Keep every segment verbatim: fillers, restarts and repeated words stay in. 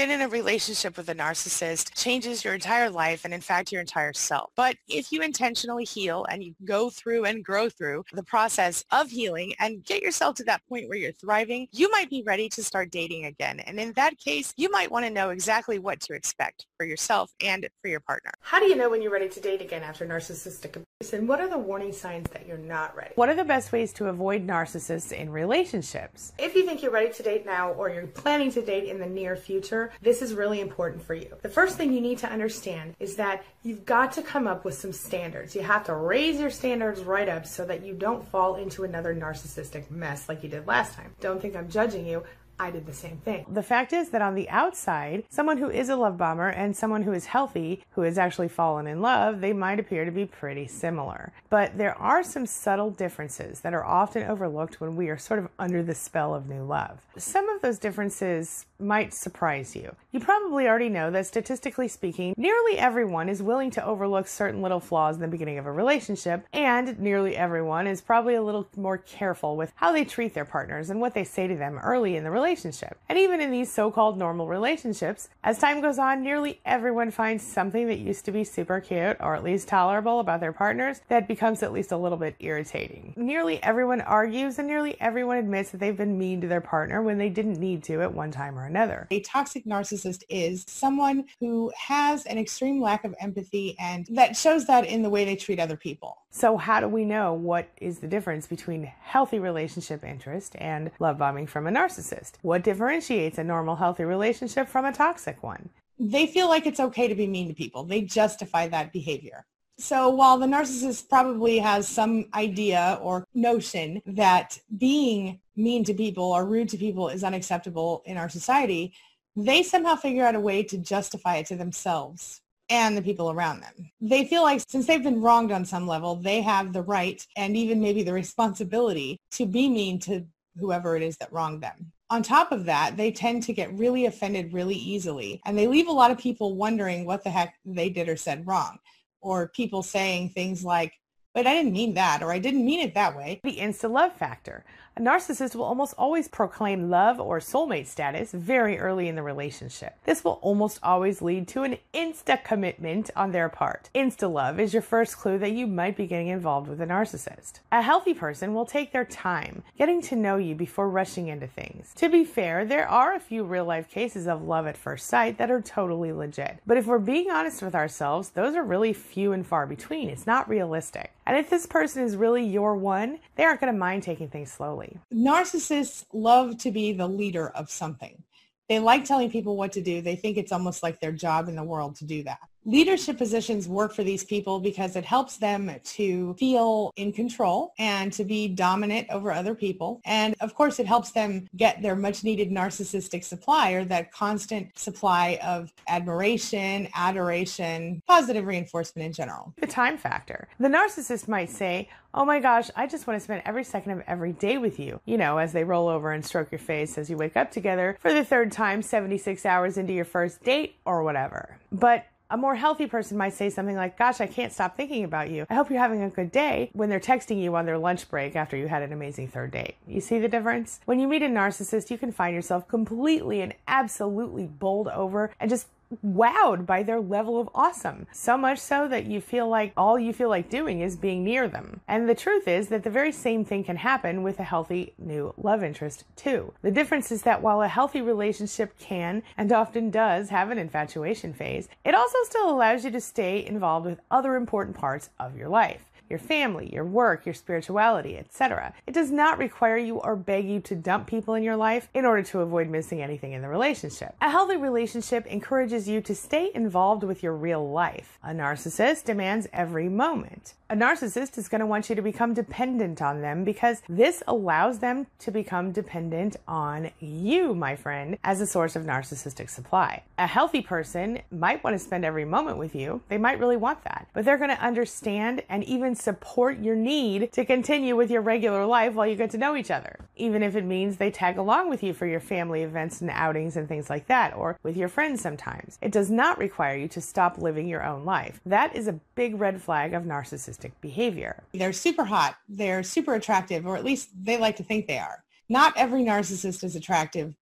been in a relationship with a narcissist changes your entire life and in fact your entire self. But if you intentionally heal and you go through and grow through the process of healing and get yourself to that point where you're thriving, you might be ready to start dating again. And in that case, you might want to know exactly what to expect for yourself and for your partner. How do you know when you're ready to date again after narcissistic abuse? And what are the warning signs that you're not ready? What are the best ways to avoid narcissists in relationships? If you think you're ready to date now or you're planning to date in the near future, this is really important for you. The first thing you need to understand is that you've got to come up with some standards. You have to raise your standards right up so that you don't fall into another narcissistic mess like you did last time. Don't think I'm judging you. I did the same thing. The fact is that on the outside, someone who is a love bomber and someone who is healthy, who has actually fallen in love, they might appear to be pretty similar. But there are some subtle differences that are often overlooked when we are sort of under the spell of new love. Some of those differences might surprise you. You probably already know that statistically speaking, nearly everyone is willing to overlook certain little flaws in the beginning of a relationship, and nearly everyone is probably a little more careful with how they treat their partners and what they say to them early in the relationship. Relationship. And even in these so-called normal relationships, as time goes on, nearly everyone finds something that used to be super cute or at least tolerable about their partners that becomes at least a little bit irritating. Nearly everyone argues and nearly everyone admits that they've been mean to their partner when they didn't need to at one time or another. A toxic narcissist is someone who has an extreme lack of empathy, and that shows that in the way they treat other people. So how do we know what is the difference between healthy relationship interest and love bombing from a narcissist? What differentiates a normal, healthy relationship from a toxic one? They feel like it's okay to be mean to people. They justify that behavior. So while the narcissist probably has some idea or notion that being mean to people or rude to people is unacceptable in our society, they somehow figure out a way to justify it to themselves and the people around them. They feel like since they've been wronged on some level, they have the right and even maybe the responsibility to be mean to whoever it is that wronged them. On top of that, they tend to get really offended really easily, and they leave a lot of people wondering what the heck they did or said wrong, or people saying things like, but I didn't mean that, or I didn't mean it that way. The insta-love factor. A narcissist will almost always proclaim love or soulmate status very early in the relationship. This will almost always lead to an insta-commitment on their part. Insta-love is your first clue that you might be getting involved with a narcissist. A healthy person will take their time getting to know you before rushing into things. To be fair, there are a few real-life cases of love at first sight that are totally legit. But if we're being honest with ourselves, those are really few and far between. It's not realistic. And if this person is really your one, they aren't going to mind taking things slowly. Narcissists love to be the leader of something. They like telling people what to do. They think it's almost like their job in the world to do that. Leadership positions work for these people because it helps them to feel in control and to be dominant over other people. And of course, it helps them get their much needed narcissistic supply, or that constant supply of admiration, adoration, positive reinforcement in general. The time factor. The narcissist might say, oh my gosh, I just want to spend every second of every day with you. You know, as they roll over and stroke your face as you wake up together for the third time seventy-six hours into your first date or whatever. But a more healthy person might say something like, gosh, I can't stop thinking about you. I hope you're having a good day, when they're texting you on their lunch break after you had an amazing third date. You see the difference? When you meet a narcissist, you can find yourself completely and absolutely bowled over and just wowed by their level of awesome. So much so that you feel like all you feel like doing is being near them. And the truth is that the very same thing can happen with a healthy new love interest too. The difference is that while a healthy relationship can and often does have an infatuation phase, it also still allows you to stay involved with other important parts of your life. Your family, your work, your spirituality, et cetera. It does not require you or beg you to dump people in your life in order to avoid missing anything in the relationship. A healthy relationship encourages you to stay involved with your real life. A narcissist demands every moment. A narcissist is going to want you to become dependent on them because this allows them to become dependent on you, my friend, as a source of narcissistic supply. A healthy person might want to spend every moment with you. They might really want that, but they're going to understand and even support your need to continue with your regular life while you get to know each other, even if it means they tag along with you for your family events and outings and things like that, or with your friends sometimes. It does not require you to stop living your own life. That is a big red flag of narcissistic behavior. They're super hot, they're super attractive, or at least they like to think they are. Not every narcissist is attractive, but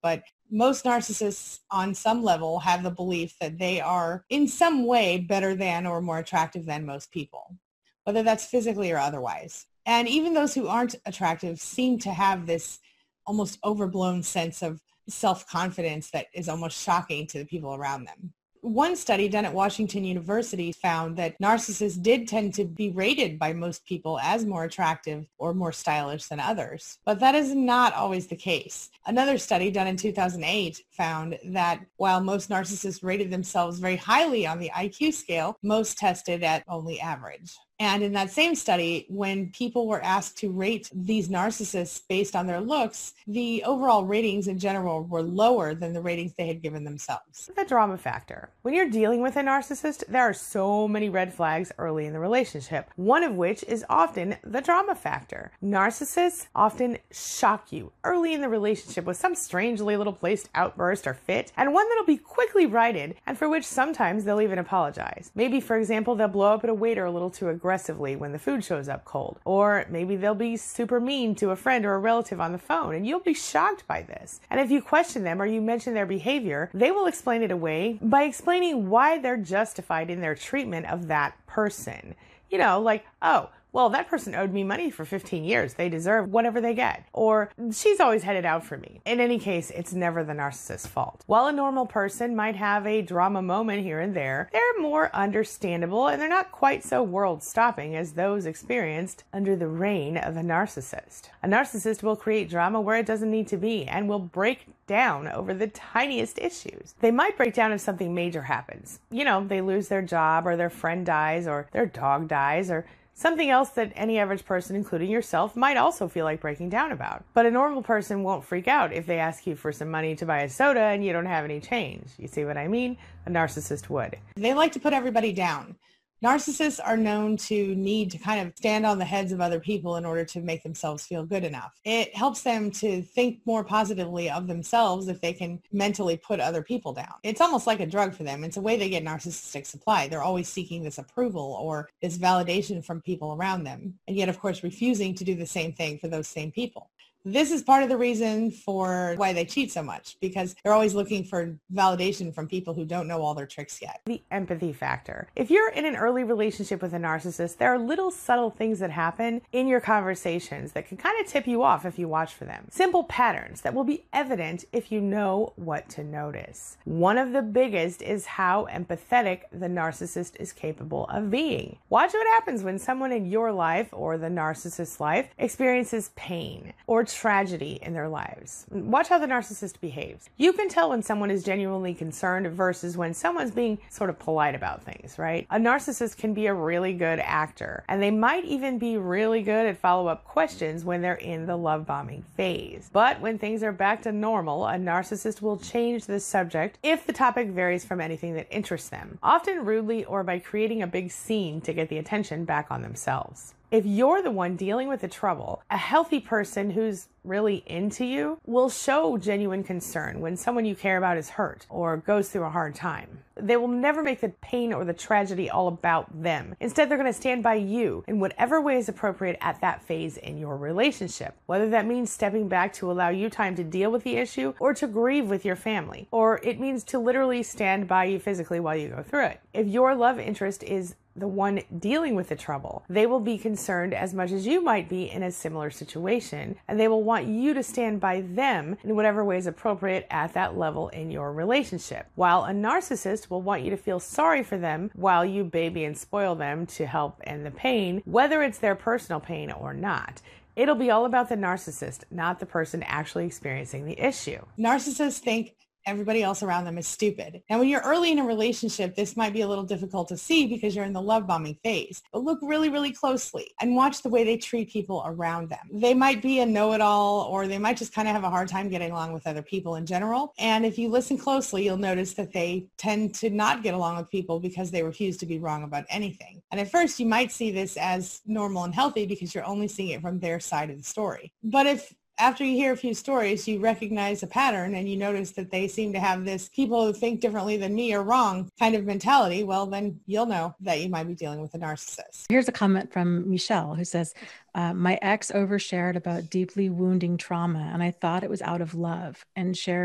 most narcissists on some level have the belief that they are in some way better than or more attractive than most people, whether that's physically or otherwise. And even those who aren't attractive seem to have this almost overblown sense of self-confidence that is almost shocking to the people around them. One study done at Washington University found that narcissists did tend to be rated by most people as more attractive or more stylish than others, but that is not always the case. Another study done in two thousand eight found that while most narcissists rated themselves very highly on the I Q scale, most tested at only average. And in that same study, when people were asked to rate these narcissists based on their looks, the overall ratings in general were lower than the ratings they had given themselves. The drama factor. When you're dealing with a narcissist, there are so many red flags early in the relationship, one of which is often the drama factor. Narcissists often shock you early in the relationship with some strangely little placed outburst or fit, and one that'll be quickly righted, and for which sometimes they'll even apologize. Maybe, for example, they'll blow up at a waiter a little too aggressively aggressively when the food shows up cold. Or maybe they'll be super mean to a friend or a relative on the phone, and you'll be shocked by this. And if you question them or you mention their behavior, they will explain it away by explaining why they're justified in their treatment of that person. You know, like, oh, well, that person owed me money for fifteen years. They deserve whatever they get. Or she's always headed out for me. In any case, it's never the narcissist's fault. While a normal person might have a drama moment here and there, they're more understandable and they're not quite so world-stopping as those experienced under the reign of a narcissist. A narcissist will create drama where it doesn't need to be and will break down over the tiniest issues. They might break down if something major happens. You know, they lose their job or their friend dies or their dog dies or something else that any average person, including yourself, might also feel like breaking down about. But a normal person won't freak out if they ask you for some money to buy a soda and you don't have any change. You see what I mean? A narcissist would. They like to put everybody down. Narcissists are known to need to kind of stand on the heads of other people in order to make themselves feel good enough. It helps them to think more positively of themselves if they can mentally put other people down. It's almost like a drug for them. It's a way they get narcissistic supply. They're always seeking this approval or this validation from people around them, and yet, of course, refusing to do the same thing for those same people. This is part of the reason for why they cheat so much, because they're always looking for validation from people who don't know all their tricks yet. The empathy factor. If you're in an early relationship with a narcissist, there are little subtle things that happen in your conversations that can kind of tip you off if you watch for them. Simple patterns that will be evident if you know what to notice. One of the biggest is how empathetic the narcissist is capable of being. Watch what happens when someone in your life or the narcissist's life experiences pain or tragedy in their lives. Watch how the narcissist behaves. You can tell when someone is genuinely concerned versus when someone's being sort of polite about things, right? A narcissist can be a really good actor, and they might even be really good at follow-up questions when they're in the love bombing phase. But when things are back to normal, a narcissist will change the subject if the topic varies from anything that interests them, often rudely or by creating a big scene to get the attention back on themselves. If you're the one dealing with the trouble, a healthy person who's really into you will show genuine concern when someone you care about is hurt or goes through a hard time. They will never make the pain or the tragedy all about them. Instead, they're going to stand by you in whatever way is appropriate at that phase in your relationship. Whether that means stepping back to allow you time to deal with the issue or to grieve with your family, or it means to literally stand by you physically while you go through it. If your love interest is the one dealing with the trouble, they will be concerned as much as you might be in a similar situation, and they will want you to stand by them in whatever way is appropriate at that level in your relationship. While a narcissist will want you to feel sorry for them while you baby and spoil them to help end the pain, whether it's their personal pain or not. It'll be all about the narcissist, not the person actually experiencing the issue. Narcissists think everybody else around them is stupid. Now, when you're early in a relationship, this might be a little difficult to see because you're in the love bombing phase. But look really, really closely and watch the way they treat people around them. They might be a know-it-all, or they might just kind of have a hard time getting along with other people in general. And if you listen closely, you'll notice that they tend to not get along with people because they refuse to be wrong about anything. And at first, you might see this as normal and healthy because you're only seeing it from their side of the story. But if after you hear a few stories, you recognize a pattern and you notice that they seem to have this people who think differently than me are wrong kind of mentality, well, then you'll know that you might be dealing with a narcissist. Here's a comment from Michelle who says, uh, my ex overshared about deeply wounding trauma, and I thought it was out of love and shared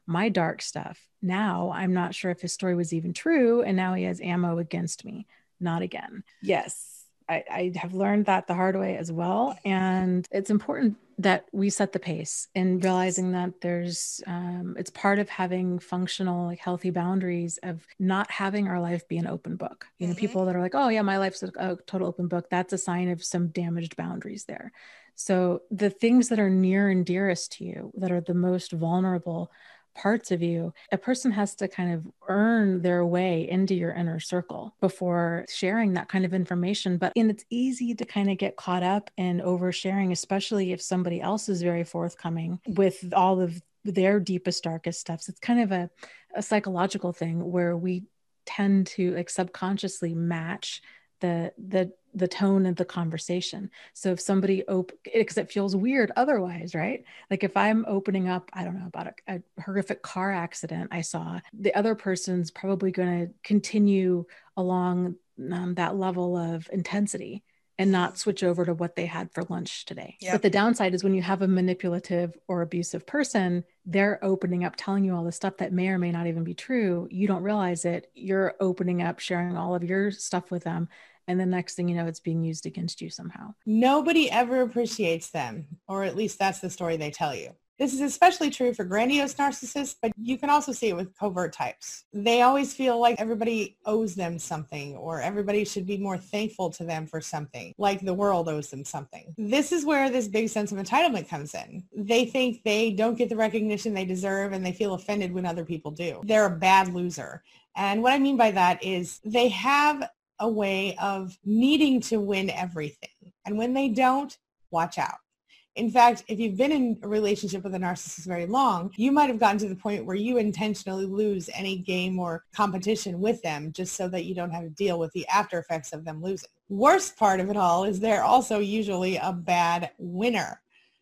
my dark stuff. Now I'm not sure if his story was even true. And now he has ammo against me. Not again. Yes. I, I have learned that the hard way as well. And it's important that we set the pace and realizing that there's, um, it's part of having functional, like healthy boundaries of not having our life be an open book. You know, mm-hmm. people that are like, oh yeah, my life's a, a total open book. That's a sign of some damaged boundaries there. So the things that are near and dearest to you, that are the most vulnerable parts of you, a person has to kind of earn their way into your inner circle before sharing that kind of information. But and it's easy to kind of get caught up in oversharing, especially if somebody else is very forthcoming with all of their deepest, darkest stuff. So it's kind of a, a psychological thing where we tend to like subconsciously match the the the tone of the conversation. So if somebody op because it feels weird otherwise, right? Like if I'm opening up, I don't know, about a, a horrific car accident I saw, the other person's probably going to continue along um, that level of intensity and not switch over to what they had for lunch today. Yep. But the downside is when you have a manipulative or abusive person, they're opening up, telling you all this stuff that may or may not even be true. You don't realize it. You're opening up, sharing all of your stuff with them. And the next thing you know, it's being used against you somehow. Nobody ever appreciates them, or at least that's the story they tell you. This is especially true for grandiose narcissists, but you can also see it with covert types. They always feel like everybody owes them something, or everybody should be more thankful to them for something, like the world owes them something. This is where this big sense of entitlement comes in. They think they don't get the recognition they deserve, and they feel offended when other people do. They're a bad loser. And what I mean by that is they have a way of needing to win everything. And when they don't, watch out. In fact, if you've been in a relationship with a narcissist very long, you might have gotten to the point where you intentionally lose any game or competition with them just so that you don't have to deal with the after effects of them losing. Worst part of it all is they're also usually a bad winner.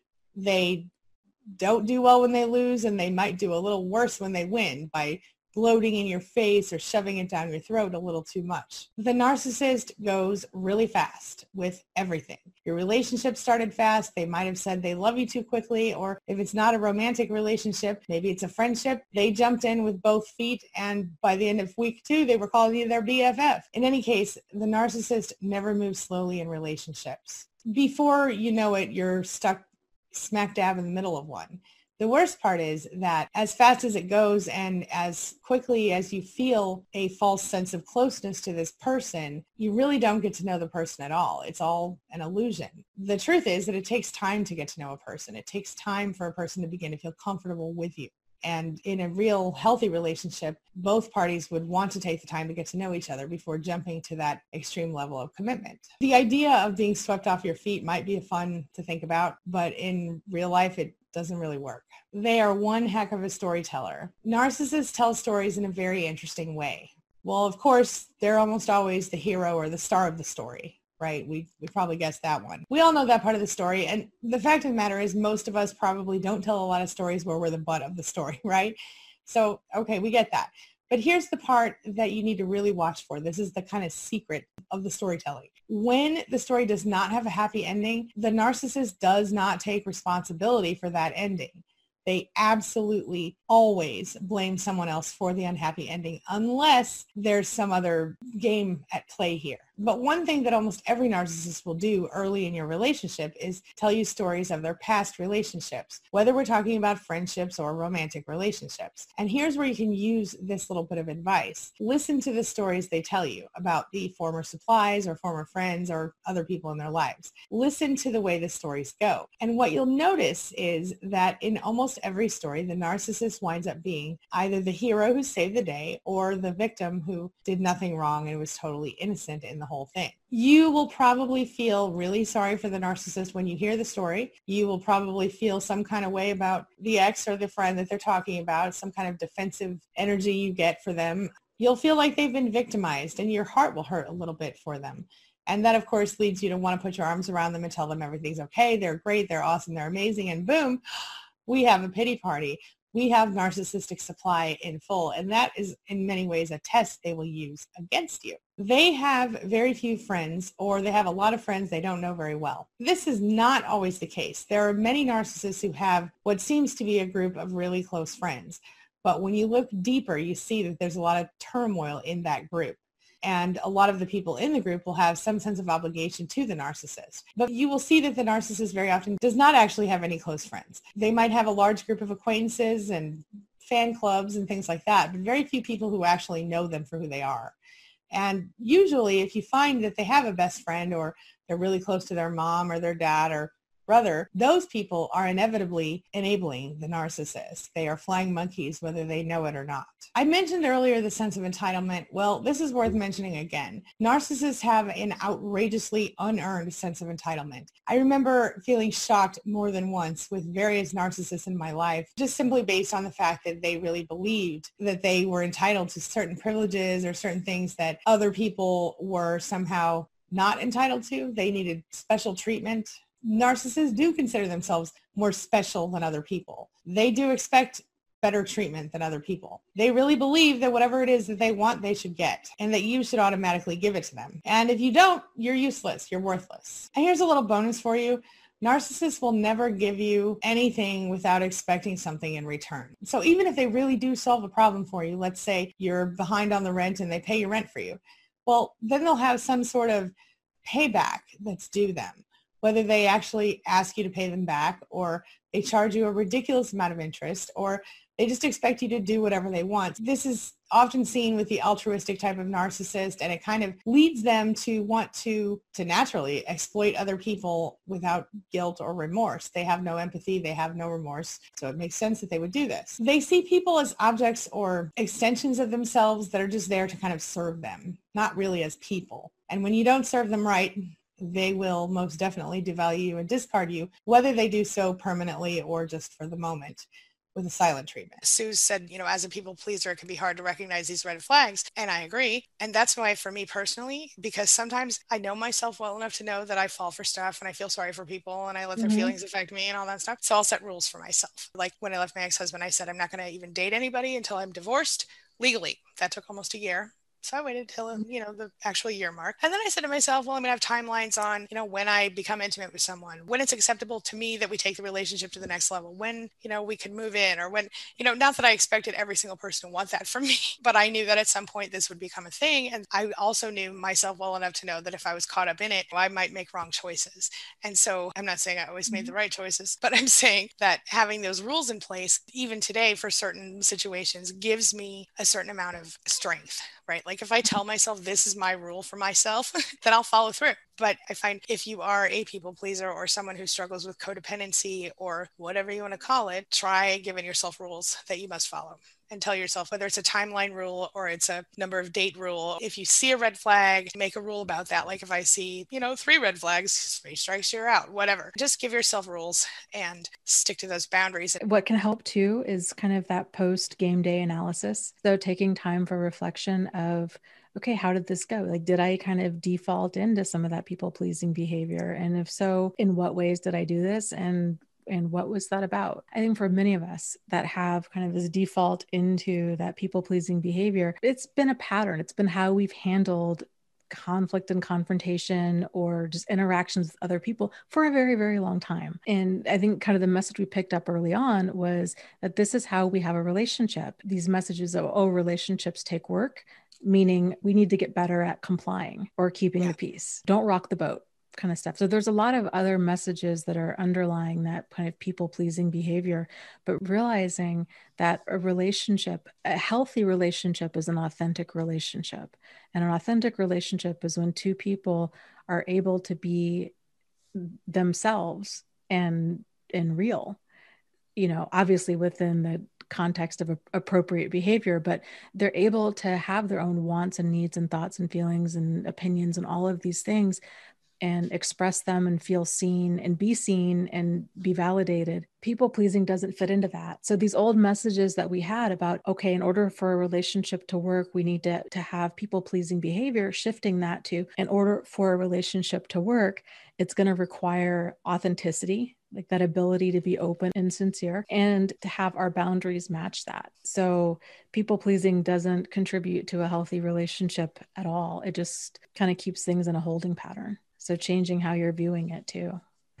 They don't do well when they lose, and they might do a little worse when they win by bloating in your face or shoving it down your throat a little too much. The narcissist goes really fast with everything. Your relationship started fast. They might have said they love you too quickly, or if it's not a romantic relationship, maybe it's a friendship, they jumped in with both feet, and by the end of week two, they were calling you their B F F. In any case, the narcissist never moves slowly in relationships. Before you know it, you're stuck smack dab in the middle of one. The worst part is that as fast as it goes and as quickly as you feel a false sense of closeness to this person, you really don't get to know the person at all. It's all an illusion. The truth is that it takes time to get to know a person. It takes time for a person to begin to feel comfortable with you. And in a real healthy relationship, both parties would want to take the time to get to know each other before jumping to that extreme level of commitment. The idea of being swept off your feet might be fun to think about, but in real life, it doesn't really work. They are one heck of a storyteller. Narcissists tell stories in a very interesting way. Well, of course, they're almost always the hero or the star of the story, right? We we probably guessed that one. We all know that part of the story. And the fact of the matter is most of us probably don't tell a lot of stories where we're the butt of the story, right? So, okay, we get that. But here's the part that you need to really watch for. This is the kind of secret of the storytelling. When the story does not have a happy ending, the narcissist does not take responsibility for that ending. They absolutely always blame someone else for the unhappy ending unless there's some other game at play here. But one thing that almost every narcissist will do early in your relationship is tell you stories of their past relationships, whether we're talking about friendships or romantic relationships. And here's where you can use this little bit of advice. Listen to the stories they tell you about the former supplies or former friends or other people in their lives. Listen to the way the stories go. And what you'll notice is that in almost every story, the narcissist winds up being either the hero who saved the day or the victim who did nothing wrong and was totally innocent in the whole thing. You will probably feel really sorry for the narcissist when you hear the story. You will probably feel some kind of way about the ex or the friend that they're talking about, some kind of defensive energy you get for them. You'll feel like they've been victimized and your heart will hurt a little bit for them. And that, of course, leads you to want to put your arms around them and tell them everything's okay, they're great, they're awesome, they're amazing, and boom, we have a pity party. We have narcissistic supply in full, and that is in many ways a test they will use against you. They have very few friends, or they have a lot of friends they don't know very well. This is not always the case. There are many narcissists who have what seems to be a group of really close friends, But when you look deeper, you see that there's a lot of turmoil in that group. And a lot of the people in the group will have some sense of obligation to the narcissist. But you will see that the narcissist very often does not actually have any close friends. They might have a large group of acquaintances and fan clubs and things like that, but very few people who actually know them for who they are. And usually if you find that they have a best friend or they're really close to their mom or their dad or brother, those people are inevitably enabling the narcissist. They are flying monkeys whether they know it or not. I mentioned earlier the sense of entitlement. Well, this is worth mentioning again. Narcissists have an outrageously unearned sense of entitlement. I remember feeling shocked more than once with various narcissists in my life, just simply based on the fact that they really believed that they were entitled to certain privileges or certain things that other people were somehow not entitled to. They needed special treatment. Narcissists do consider themselves more special than other people. They do expect better treatment than other people. They really believe that whatever it is that they want, they should get, and that you should automatically give it to them. And if you don't, you're useless. You're worthless. And here's a little bonus for you. Narcissists will never give you anything without expecting something in return. So even if they really do solve a problem for you, let's say you're behind on the rent and they pay your rent for you, well, then they'll have some sort of payback that's due them. Whether they actually ask you to pay them back or they charge you a ridiculous amount of interest or they just expect you to do whatever they want. This is often seen with the altruistic type of narcissist, and it kind of leads them to want to, to naturally exploit other people without guilt or remorse. They have no empathy. They have no remorse. So it makes sense that they would do this. They see people as objects or extensions of themselves that are just there to kind of serve them, not really as people. And when you don't serve them right, they will most definitely devalue you and discard you, whether they do so permanently or just for the moment with a silent treatment. Sue said, you know, as a people pleaser, it can be hard to recognize these red flags. And I agree. And that's why for me personally, because sometimes I know myself well enough to know that I fall for stuff and I feel sorry for people and I let their mm-hmm. feelings affect me and all that stuff. So I'll set rules for myself. Like when I left my ex-husband, I said, I'm not going to even date anybody until I'm divorced legally. That took almost a year. So I waited till, you know, the actual year mark. And then I said to myself, well, I'm going to have timelines on, you know, when I become intimate with someone, when it's acceptable to me that we take the relationship to the next level, when, you know, we can move in or when, you know, not that I expected every single person to want that from me, but I knew that at some point this would become a thing. And I also knew myself well enough to know that if I was caught up in it, I might make wrong choices. And so I'm not saying I always made the right choices, but I'm saying that having those rules in place, even today for certain situations, gives me a certain amount of strength. Right? Like if I tell myself this is my rule for myself, then I'll follow through. But I find if you are a people pleaser or someone who struggles with codependency or whatever you want to call it, try giving yourself rules that you must follow. And tell yourself whether it's a timeline rule or it's a number of date rule. If you see a red flag, make a rule about that. Like if I see, you know, three red flags, three strikes, you're out, whatever. Just give yourself rules and stick to those boundaries. What can help too is kind of that post game day analysis. So taking time for reflection of, okay, how did this go? Like, did I kind of default into some of that people pleasing behavior? And if so, in what ways did I do this? And And what was that about? I think for many of us that have kind of this default into that people-pleasing behavior, it's been a pattern. It's been how we've handled conflict and confrontation or just interactions with other people for a very, very long time. And I think kind of the message we picked up early on was that this is how we have a relationship. These messages of, oh, relationships take work, meaning we need to get better at complying or keeping yeah. the peace. Don't rock the boat. Kind of stuff. So there's a lot of other messages that are underlying that kind of people-pleasing behavior, but realizing that a relationship, a healthy relationship is an authentic relationship. And an authentic relationship is when two people are able to be themselves and, and real, you know, obviously within the context of a, appropriate behavior, but they're able to have their own wants and needs and thoughts and feelings and opinions and all of these things and express them and feel seen and be seen and be validated. People pleasing doesn't fit into that. So these old messages that we had about, okay, in order for a relationship to work, we need to, to have people pleasing behavior, shifting that to, in order for a relationship to work, it's going to require authenticity, like that ability to be open and sincere, and to have our boundaries match that. So people pleasing doesn't contribute to a healthy relationship at all. It just kind of keeps things in a holding pattern. So changing how you're viewing it too.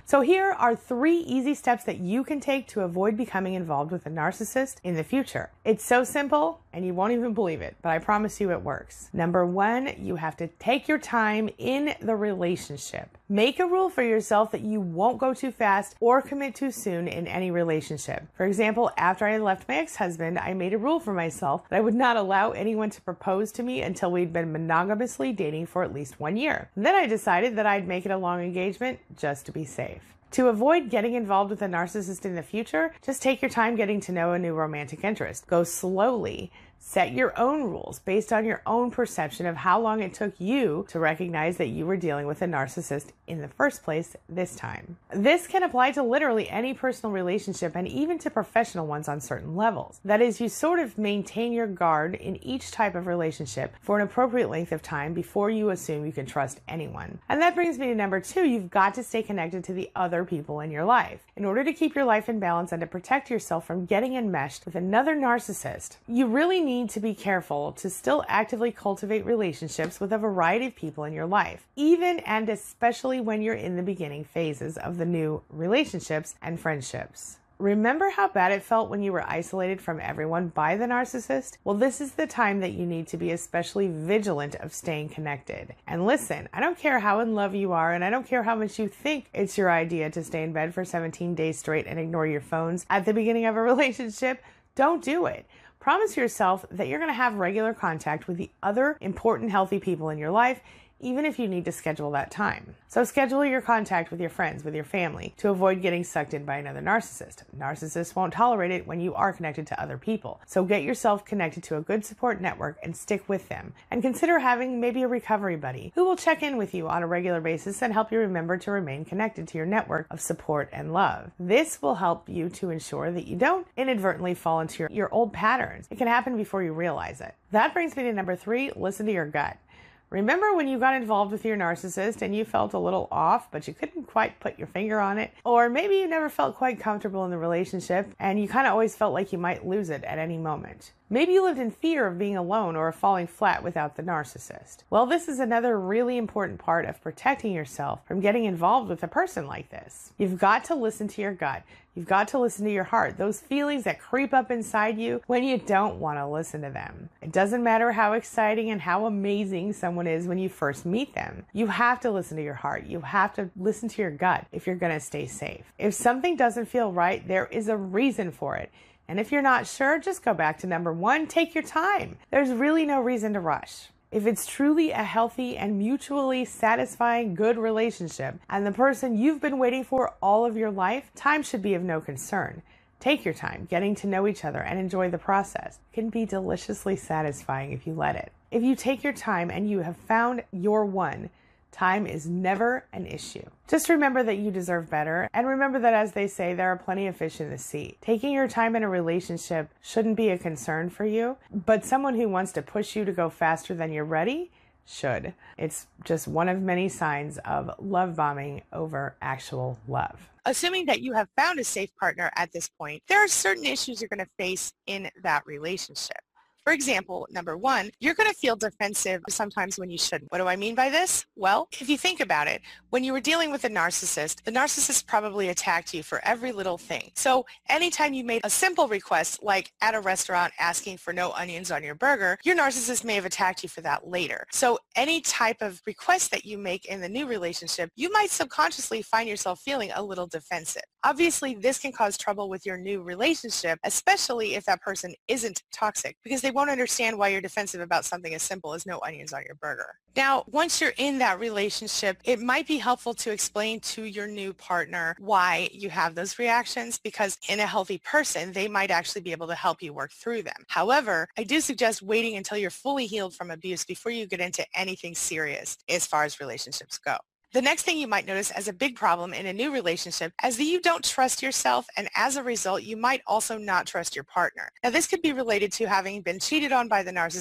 So here are three easy steps that you can take to avoid becoming involved with a narcissist in the future. It's so simple and you won't even believe it, but I promise you it works. Number one, you have to take your time in the relationship. Make a rule for yourself that you won't go too fast or commit too soon in any relationship. For example, after I left my ex-husband, I made a rule for myself that I would not allow anyone to propose to me until we'd been monogamously dating for at least one year. And then I decided that I'd make it a long engagement just to be safe. To avoid getting involved with a narcissist in the future, just take your time getting to know a new romantic interest. Go slowly. Set your own rules based on your own perception of how long it took you to recognize that you were dealing with a narcissist in the first place this time. This can apply to literally any personal relationship and even to professional ones on certain levels. That is, you sort of maintain your guard in each type of relationship for an appropriate length of time before you assume you can trust anyone. And that brings me to number two, you've got to stay connected to the other people in your life. In order to keep your life in balance and to protect yourself from getting enmeshed with another narcissist, you really need to be careful to still actively cultivate relationships with a variety of people in your life, even and especially when you're in the beginning phases of the new relationships and friendships. Remember how bad it felt when you were isolated from everyone by the narcissist? Well, this is the time that you need to be especially vigilant of staying connected. And listen, I don't care how in love you are, and I don't care how much you think it's your idea to stay in bed for seventeen days straight and ignore your phones at the beginning of a relationship. Don't do it. Promise yourself that you're going to have regular contact with the other important, healthy people in your life, even if you need to schedule that time. So schedule your contact with your friends, with your family, to avoid getting sucked in by another narcissist. Narcissists won't tolerate it when you are connected to other people. So get yourself connected to a good support network and stick with them. And consider having maybe a recovery buddy who will check in with you on a regular basis and help you remember to remain connected to your network of support and love. This will help you to ensure that you don't inadvertently fall into your, your old patterns. It can happen before you realize it. That brings me to number three, listen to your gut. Remember when you got involved with your narcissist and you felt a little off, but you couldn't quite put your finger on it? Or maybe you never felt quite comfortable in the relationship and you kind of always felt like you might lose it at any moment. Maybe you lived in fear of being alone or of falling flat without the narcissist. Well, this is another really important part of protecting yourself from getting involved with a person like this. You've got to listen to your gut. You've got to listen to your heart, those feelings that creep up inside you when you don't want to listen to them. It doesn't matter how exciting and how amazing someone is when you first meet them. You have to listen to your heart. You have to listen to your gut if you're going to stay safe. If something doesn't feel right, there is a reason for it. And if you're not sure, just go back to number one, take your time. There's really no reason to rush. If it's truly a healthy and mutually satisfying good relationship and the person you've been waiting for all of your life, time should be of no concern. Take your time getting to know each other and enjoy the process. It can be deliciously satisfying if you let it. If you take your time and you have found your one, time is never an issue. Just remember that you deserve better, and remember that, as they say, there are plenty of fish in the sea. Taking your time in a relationship shouldn't be a concern for you, but someone who wants to push you to go faster than you're ready should. It's just one of many signs of love bombing over actual love. Assuming that you have found a safe partner at this point, there are certain issues you're going to face in that relationship. For example, number one, you're going to feel defensive sometimes when you shouldn't. What do I mean by this? Well, if you think about it, when you were dealing with a narcissist, the narcissist probably attacked you for every little thing. So anytime you made a simple request, like at a restaurant asking for no onions on your burger, your narcissist may have attacked you for that later. So any type of request that you make in the new relationship, you might subconsciously find yourself feeling a little defensive. Obviously, this can cause trouble with your new relationship, especially if that person isn't toxic, because they won't understand why you're defensive about something as simple as no onions on your burger. Now, once you're in that relationship, it might be helpful to explain to your new partner why you have those reactions, because in a healthy person, they might actually be able to help you work through them. However, I do suggest waiting until you're fully healed from abuse before you get into anything serious as far as relationships go. The next thing you might notice as a big problem in a new relationship is that you don't trust yourself, and as a result, you might also not trust your partner. Now, this could be related to having been cheated on by the narcissist,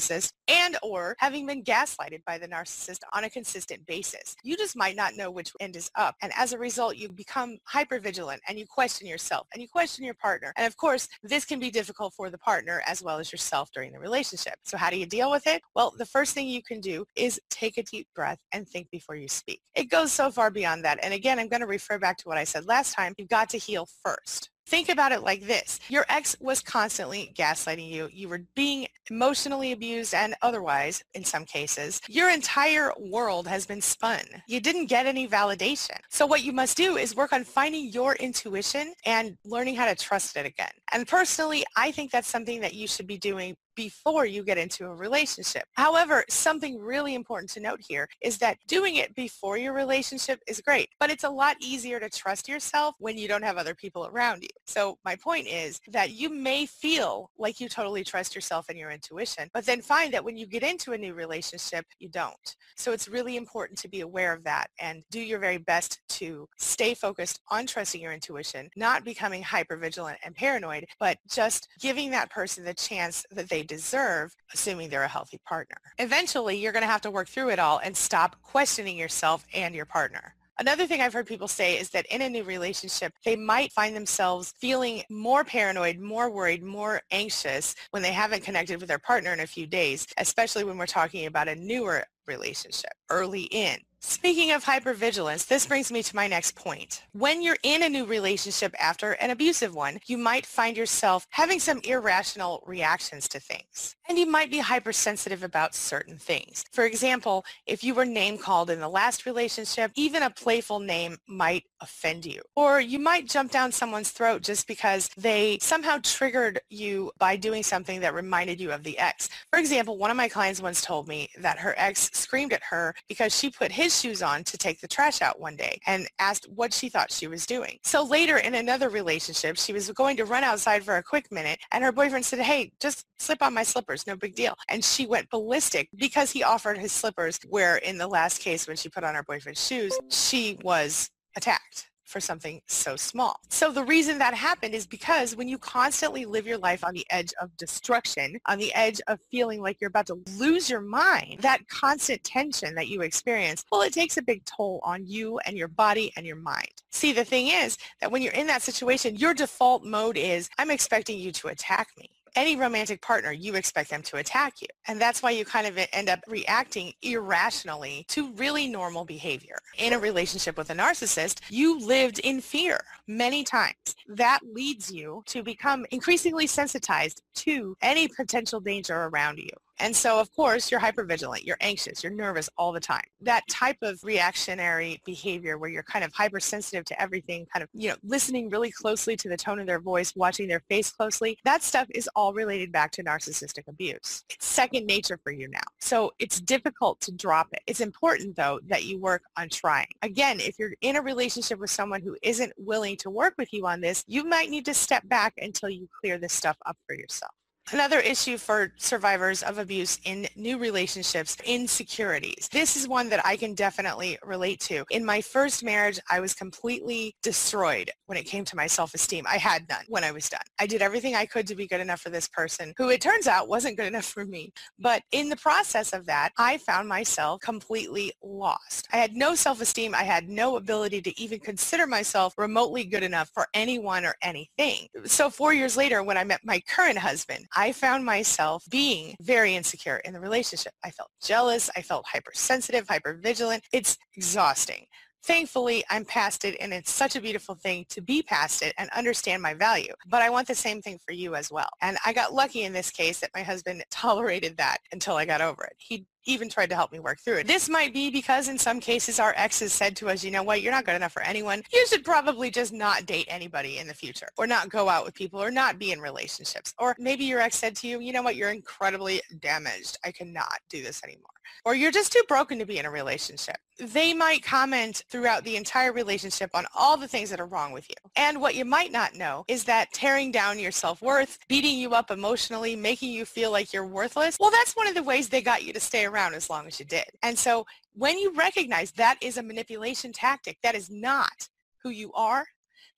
and or having been gaslighted by the narcissist on a consistent basis. You just might not know which end is up. And as a result, you become hypervigilant and you question yourself and you question your partner. And of course, this can be difficult for the partner as well as yourself during the relationship. So how do you deal with it? Well, the first thing you can do is take a deep breath and think before you speak. It goes so far beyond that. And again, I'm going to refer back to what I said last time. You've got to heal first. Think about it like this. Your ex was constantly gaslighting you. You were being emotionally abused and otherwise, in some cases. Your entire world has been spun. You didn't get any validation. So what you must do is work on finding your intuition and learning how to trust it again. And personally, I think that's something that you should be doing before you get into a relationship. However, something really important to note here is that doing it before your relationship is great, but it's a lot easier to trust yourself when you don't have other people around you. So my point is that you may feel like you totally trust yourself and your intuition, but then find that when you get into a new relationship, you don't. So it's really important to be aware of that and do your very best to stay focused on trusting your intuition, not becoming hypervigilant and paranoid, but just giving that person the chance that they deserve, assuming they're a healthy partner. Eventually, you're going to have to work through it all and stop questioning yourself and your partner. Another thing I've heard people say is that in a new relationship, they might find themselves feeling more paranoid, more worried, more anxious when they haven't connected with their partner in a few days, especially when we're talking about a newer relationship early in. Speaking of hypervigilance, this brings me to my next point. When you're in a new relationship after an abusive one, you might find yourself having some irrational reactions to things. And you might be hypersensitive about certain things. For example, if you were name called in the last relationship, even a playful name might offend you. Or you might jump down someone's throat just because they somehow triggered you by doing something that reminded you of the ex. For example, one of my clients once told me that her ex screamed at her because she put his shoes on to take the trash out one day and asked what she thought she was doing. So later in another relationship, she was going to run outside for a quick minute and her boyfriend said, hey, just slip on my slippers, no big deal. And she went ballistic because he offered his slippers, where in the last case when she put on her boyfriend's shoes, she was attacked for something so small. So the reason that happened is because when you constantly live your life on the edge of destruction, on the edge of feeling like you're about to lose your mind, that constant tension that you experience, well, it takes a big toll on you and your body and your mind. See, the thing is that when you're in that situation, your default mode is, I'm expecting you to attack me. Any romantic partner, you expect them to attack you. And that's why you kind of end up reacting irrationally to really normal behavior. In a relationship with a narcissist, you lived in fear many times. That leads you to become increasingly sensitized to any potential danger around you. And so, of course, you're hypervigilant, you're anxious, you're nervous all the time. That type of reactionary behavior where you're kind of hypersensitive to everything, kind of, you know, listening really closely to the tone of their voice, watching their face closely, that stuff is all related back to narcissistic abuse. It's second nature for you now. So it's difficult to drop it. It's important, though, that you work on trying. Again, if you're in a relationship with someone who isn't willing to work with you on this, you might need to step back until you clear this stuff up for yourself. Another issue for survivors of abuse in new relationships, insecurities. This is one that I can definitely relate to. In my first marriage, I was completely destroyed when it came to my self-esteem. I had none when I was done. I did everything I could to be good enough for this person, who it turns out wasn't good enough for me. But in the process of that, I found myself completely lost. I had no self-esteem. I had no ability to even consider myself remotely good enough for anyone or anything. So four years later, when I met my current husband, I found myself being very insecure in the relationship. I felt jealous. I felt hypersensitive, hypervigilant. It's exhausting. Thankfully, I'm past it, and it's such a beautiful thing to be past it and understand my value. But I want the same thing for you as well. And I got lucky in this case that my husband tolerated that until I got over it. He even tried to help me work through it. This might be because in some cases our exes said to us, you know what, you're not good enough for anyone. You should probably just not date anybody in the future, or not go out with people, or not be in relationships. Or maybe your ex said to you, you know what, you're incredibly damaged. I cannot do this anymore. Or you're just too broken to be in a relationship. They might comment throughout the entire relationship on all the things that are wrong with you. And what you might not know is that tearing down your self-worth, beating you up emotionally, making you feel like you're worthless, well, that's one of the ways they got you to stay around as long as you did. And so when you recognize that is a manipulation tactic, that is not who you are,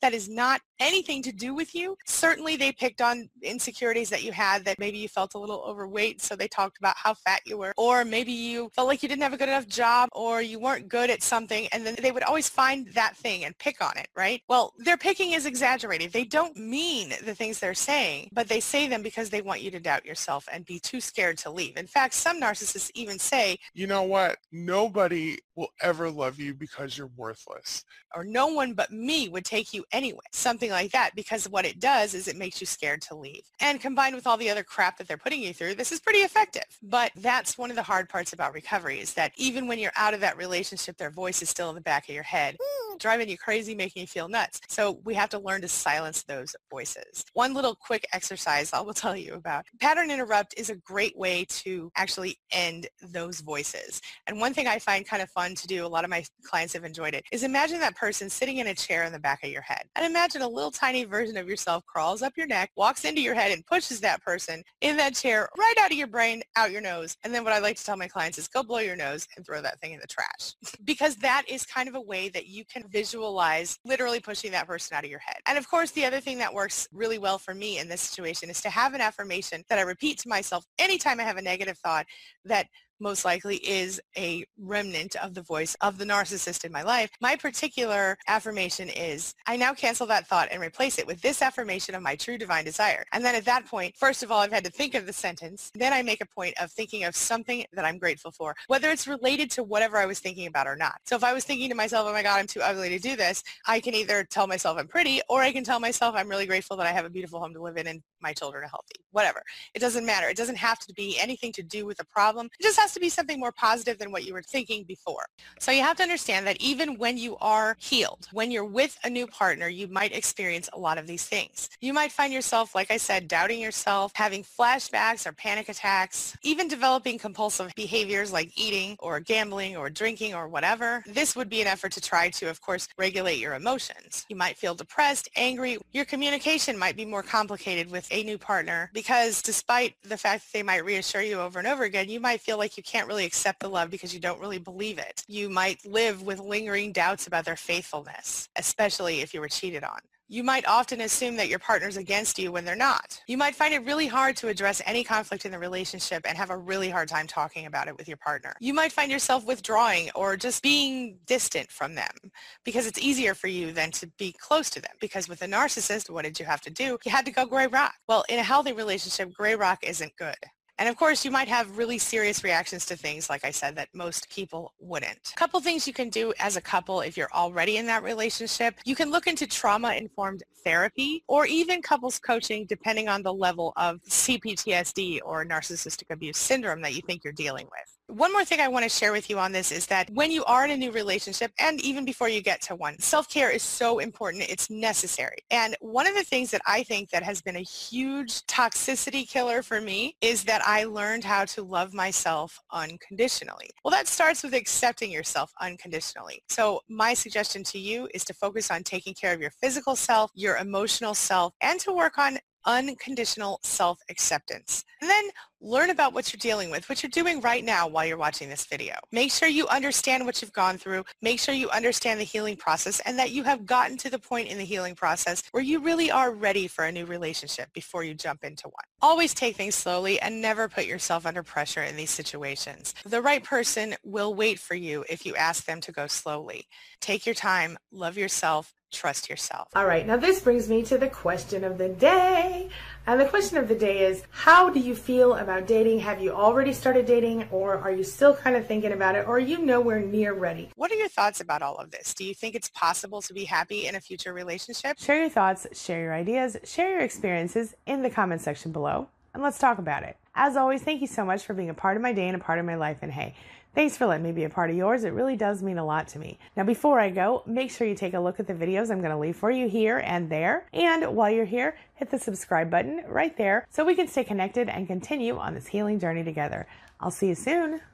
that is not anything to do with you. Certainly they picked on insecurities that you had, that maybe you felt a little overweight, so they talked about how fat you were, or maybe you felt like you didn't have a good enough job, or you weren't good at something, and then they would always find that thing and pick on it, right? Well, their picking is exaggerated. They don't mean the things they're saying, but they say them because they want you to doubt yourself and be too scared to leave. In fact, some narcissists even say, you know what? Nobody will ever love you because you're worthless. Or no one but me would take you anyway. Something like that, because what it does is it makes you scared to leave. And combined with all the other crap that they're putting you through, this is pretty effective. But that's one of the hard parts about recovery, is that even when you're out of that relationship, their voice is still in the back of your head, driving you crazy, making you feel nuts. So we have to learn to silence those voices. One little quick exercise I will tell you about. Pattern interrupt is a great way to actually end those voices. And one thing I find kind of fun to do, a lot of my clients have enjoyed it, is imagine that person sitting in a chair in the back of your head. And imagine a little tiny version of yourself crawls up your neck, walks into your head, and pushes that person in that chair right out of your brain, out your nose. And then what I like to tell my clients is go blow your nose and throw that thing in the trash. Because that is kind of a way that you can visualize literally pushing that person out of your head. And of course, the other thing that works really well for me in this situation is to have an affirmation that I repeat to myself anytime I have a negative thought that most likely is a remnant of the voice of the narcissist in my life. My particular affirmation is, I now cancel that thought and replace it with this affirmation of my true divine desire. And then at that point, first of all, I've had to think of the sentence. Then I make a point of thinking of something that I'm grateful for, whether it's related to whatever I was thinking about or not. So if I was thinking to myself, oh my God, I'm too ugly to do this, I can either tell myself I'm pretty, or I can tell myself I'm really grateful that I have a beautiful home to live in and my children are healthy. Whatever. It doesn't matter. It doesn't have to be anything to do with a problem. It just has to be something more positive than what you were thinking before. So you have to understand that even when you are healed, when you're with a new partner, you might experience a lot of these things. You might find yourself, like I said, doubting yourself, having flashbacks or panic attacks, even developing compulsive behaviors like eating or gambling or drinking or whatever. This would be an effort to try to, of course, regulate your emotions. You might feel depressed, angry. Your communication might be more complicated with a new partner because despite the fact that they might reassure you over and over again, you might feel like you can't really accept the love because you don't really believe it. You might live with lingering doubts about their faithfulness, especially if you were cheated on. You might often assume that your partner's against you when they're not. You might find it really hard to address any conflict in the relationship and have a really hard time talking about it with your partner. You might find yourself withdrawing or just being distant from them because it's easier for you than to be close to them. Because with a narcissist, what did you have to do? You had to go gray rock. Well, in a healthy relationship, gray rock isn't good. And of course, you might have really serious reactions to things, like I said, that most people wouldn't. A couple things you can do as a couple if you're already in that relationship. You can look into trauma-informed therapy or even couples coaching, depending on the level of C P T S D or narcissistic abuse syndrome that you think you're dealing with. One more thing I want to share with you on this is that when you are in a new relationship, and even before you get to one, self-care is so important. It's necessary. And one of the things that I think that has been a huge toxicity killer for me is that I learned how to love myself unconditionally. Well, that starts with accepting yourself unconditionally. So my suggestion to you is to focus on taking care of your physical self, your emotional self, and to work on unconditional self-acceptance. And then learn about what you're dealing with, what you're doing right now while you're watching this video. Make sure you understand what you've gone through. Make sure you understand the healing process and that you have gotten to the point in the healing process where you really are ready for a new relationship before you jump into one. Always take things slowly and never put yourself under pressure in these situations. The right person will wait for you if you ask them to go slowly. Take your time, love yourself, trust yourself. All right, now this brings me to the question of the day. And the question of the day is, how do you feel about dating? Have you already started dating, or are you still kind of thinking about it, or are you nowhere near ready? What are your thoughts about all of this? Do you think it's possible to be happy in a future relationship? Share your thoughts, share your ideas, share your experiences in the comment section below, and let's talk about it. As always, thank you so much for being a part of my day and a part of my life, and hey, thanks for letting me be a part of yours. It really does mean a lot to me. Now, before I go, make sure you take a look at the videos I'm going to leave for you here and there. And while you're here, hit the subscribe button right there so we can stay connected and continue on this healing journey together. I'll see you soon.